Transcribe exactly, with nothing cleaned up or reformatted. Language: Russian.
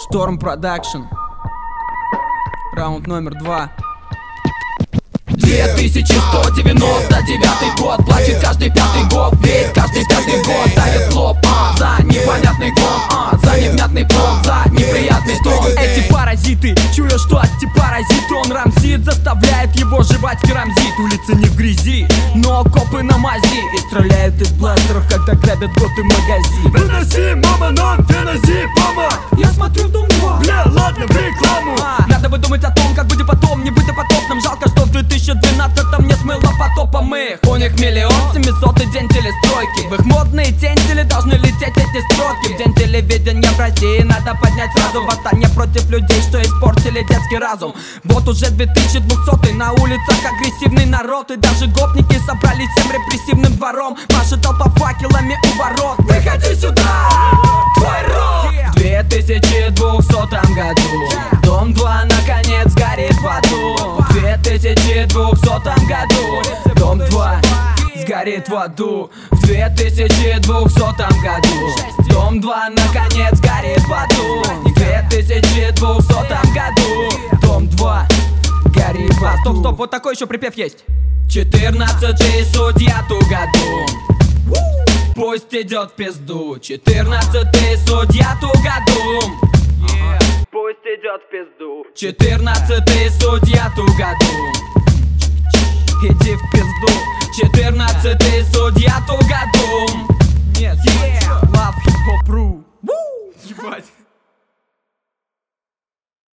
Шторм Продакшн. Раунд номер два. две тысячи сто девяносто девятый год. Плачет каждый пятый год, ведь каждый пятый год тает лоб а, за непонятный гон, а, за невнятный плод, за неприятный тон. Эти паразиты, чуя, что эти паразиты он рамзит, заставляет его жевать керамзит. Улица не в грязи, но копы на мази и стреляют из бластеров, когда грабят готы магазин. Выноси, мама, нам феназепама. Я смотрю Дом два. Бля, ладно, в рекламу. а, Надо бы думать о том, как будет потом, не быть допотопным. Жалко, что в две тысячи двенадцатом не смыло потопом их. У них миллион семисотый день телестройки. В их модные тентели должны лететь эти строки. В день телевидения в России надо поднять сразу восстание против людей, что испортили детский разум. Вот уже две тысячи двухсотый, на улицах агрессивный народ. И даже гопники собрались всем репрессивным двором. Машет толпа факелами у ворот. Выходи сюда, твой рот. В две тысячи двухсотом году Дом два наконец горит в аду. В две тысячи двухсотом году Дом два сгорит в аду. В две тысячи двухсотом году Дом два наконец горит в аду. В две тысячи двухсотом году Дом два горит в аду. Стоп, стоп, вот такой еще припев есть. Четырнадцатый судья Тугодум, пусть идет в пизду. Четырнадцатый судья Тугодум, пусть идет в пизду. Четырнадцатый судья Тугодум, иди в пизду. Четырнадцатый судья Тугодум. Нет, yeah. Love hip hop ru. Ебать.